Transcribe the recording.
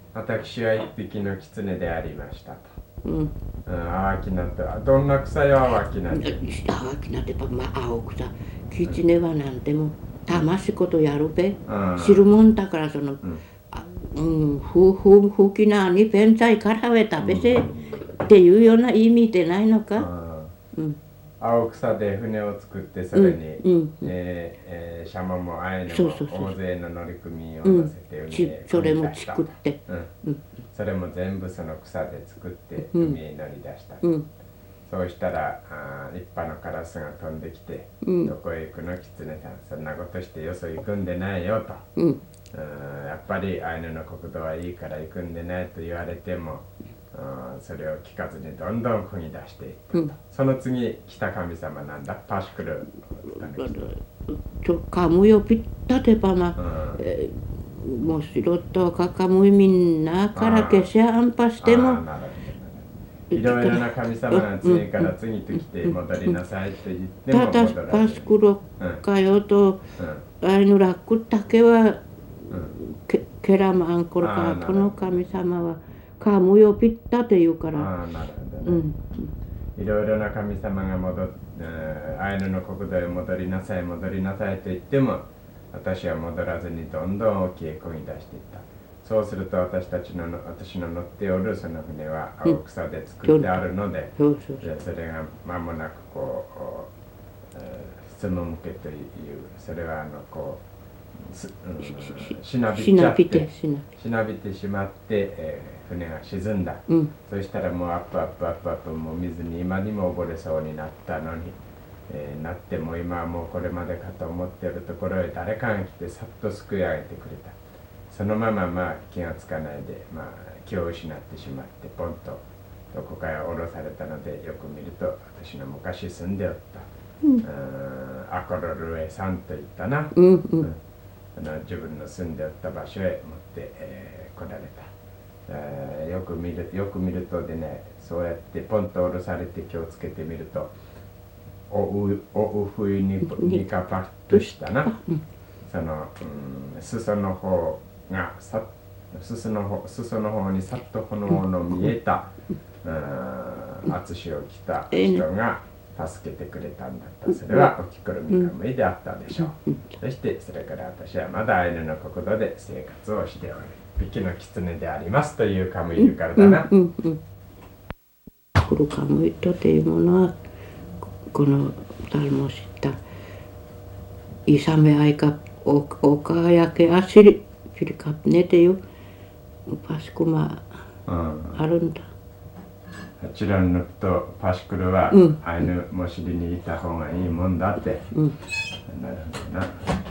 私は一匹の狐でありましたと。青きなってはどんな草よ青きなって。 青きなってばまあ青草。狐はなんても魂ことやるべ。知るもんだからそのふきなにペンサイからべたべせっていうような意味でないのか。 青草で船を作ってそれにシャモもアイヌも大勢の乗組員を乗せて海へそれも作って、 それも全部その草で作って海へ乗り出した。そうしたら立派なカラスが飛んできて「どこへ行くの狐さん、そんなことしてよそ行くんでないよ」と。やっぱりアイヌの国土はいいから行くんでないと言われてもそれを聞かずにどんどん漕ぎ出していったと。その次来た神様なんだ、パシクル。 カムヨピッタテパマもしろとかかむいみんなからけしゃんぱしてもいろいろな神様が次から次と来て戻りなさいって言っても戻らずに。 ただパシクロかよとアイヌラックだけはケラマンコルカこの神様はカムヨピッタって言うから。 いろいろな神様がアイヌの国土へ戻りなさい戻りなさいと言っても私は戻らずにどんどん沖へ漕ぎ出していった。そうすると私の乗っておるその船は青草で作ってあるので、それが間もなくこうスムムケというそれはしなびてしまって、船が沈んだ。そしたらもうアップアップアップアップもう水に今にも溺れそうになったのに、なっても今はもうこれまでかと思っているところへ誰かが来てさっと救い上げてくれた。そのまま気がつかないで気を失ってしまってポンとどこかへ降ろされたので、よく見ると私の昔住んでおったアコロルエさんといったな、自分の住んでおった場所へ持って来られた。よく見るとでね、そうやってポンと降ろされて気をつけてみるとおうふいにかパッとしたな、その裾の方が裾の方にさっと炎の見えた淳を着た人が助けてくれたんだった。それはおきくるみかむいであったでしょう。そしてそれから私はまだアイヌの国土で生活をしておる一匹の狐でありますというカムイルからだな。 このカムイトというものはこの誰も知ったイサメアイカオカヤケアシリカネっていうパシクマあるんだ。 あちらのとパシクルはアイヌモシリにいた方がいいもんだって。なるほどな。